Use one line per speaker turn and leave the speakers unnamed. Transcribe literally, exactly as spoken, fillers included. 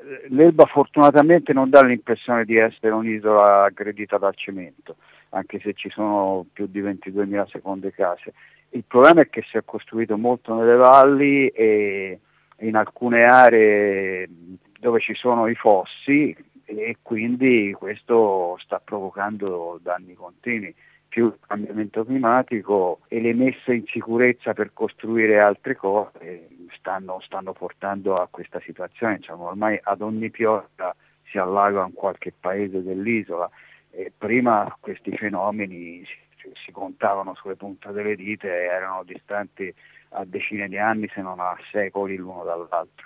l'Elba fortunatamente non dà l'impressione di essere un'isola aggredita dal cemento, anche se ci sono più di ventiduemila seconde case. Il problema è che si è costruito molto nelle valli e in alcune aree dove ci sono i fossi, e quindi questo sta provocando danni continui, più il cambiamento climatico e le messe in sicurezza per costruire altre cose stanno, stanno portando a questa situazione. Diciamo, ormai ad ogni pioggia si allaga in qualche paese dell'isola, e prima questi fenomeni si, si contavano sulle punte delle dita e erano distanti a decine di anni se non a secoli l'uno dall'altro.